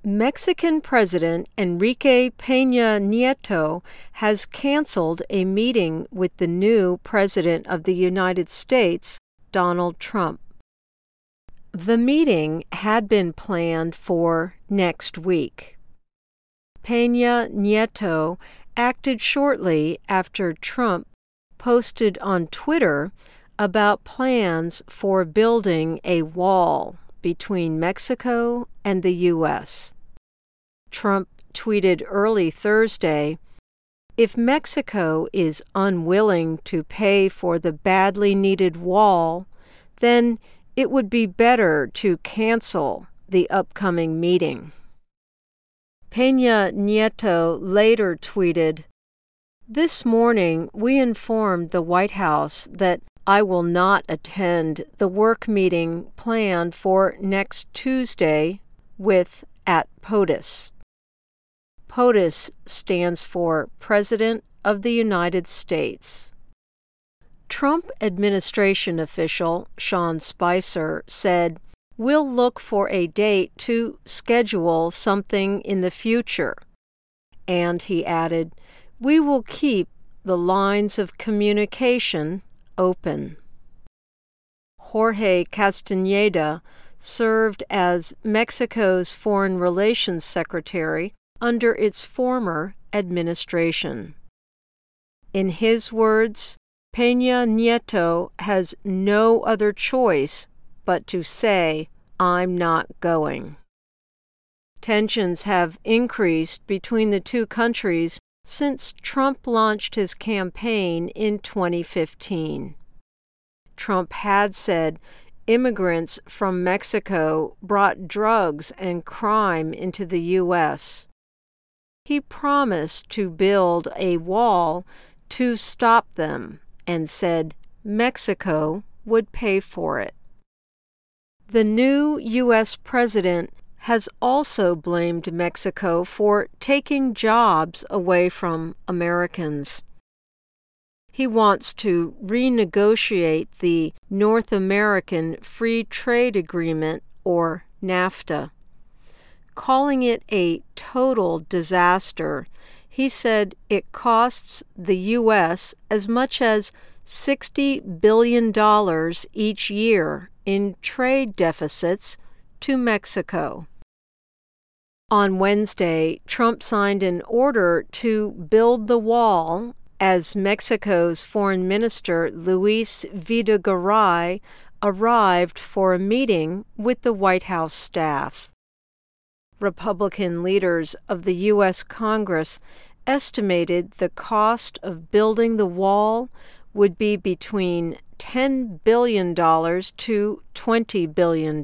Mexican President Enrique Peña Nieto has canceled a meeting with the new President of the United States, Donald Trump. The meeting had been planned for next week. Peña Nieto acted shortly after Trump posted on Twitter about plans for building a wall between Mexico and the U.S. Trump tweeted early Thursday, "If Mexico is unwilling to pay for the badly needed wall, then it would be better to cancel the upcoming meeting." Peña Nieto later tweeted, "This morning we informed the White House that I will not attend the work meeting planned for next Tuesday with at POTUS." POTUS stands for President of the United States. Trump administration official Sean Spicer said, "We'll look for a date to schedule something in the future." And he added, "We will keep the lines of communication open." Jorge Castañeda served as Mexico's Foreign Relations Secretary under its former administration. In his words, Peña Nieto has no other choice but to say, "I'm not going." Tensions have increased between the two countries since Trump launched his campaign in 2015. Trump had said immigrants from Mexico brought drugs and crime into the U.S. He promised to build a wall to stop them and said Mexico would pay for it. The new U.S. president has also blamed Mexico for taking jobs away from Americans. He wants to renegotiate the North American Free Trade Agreement, or NAFTA. Calling it a total disaster, he said it costs the U.S. as much as $60 billion each year in trade deficits to Mexico. On Wednesday, Trump signed an order to build the wall as Mexico's Foreign Minister Luis Videgaray arrived for a meeting with the White House staff. Republican leaders of the U.S. Congress estimated the cost of building the wall would be between $10 billion to $20 billion.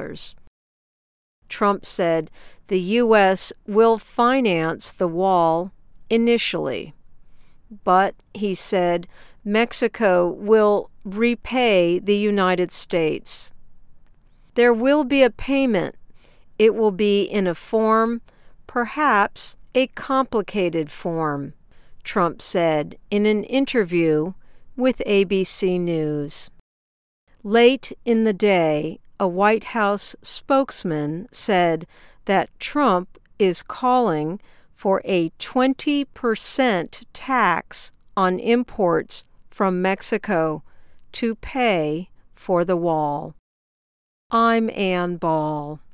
Trump said the U.S. will finance the wall initially, but he said Mexico will repay the United States. There will be a payment. It will be in a form, perhaps a complicated form, Trump said in an interview with ABC News. Late in the day, a White House spokesman said that Trump is calling for a 20% tax on imports from Mexico to pay for the wall. I'm Ann Ball.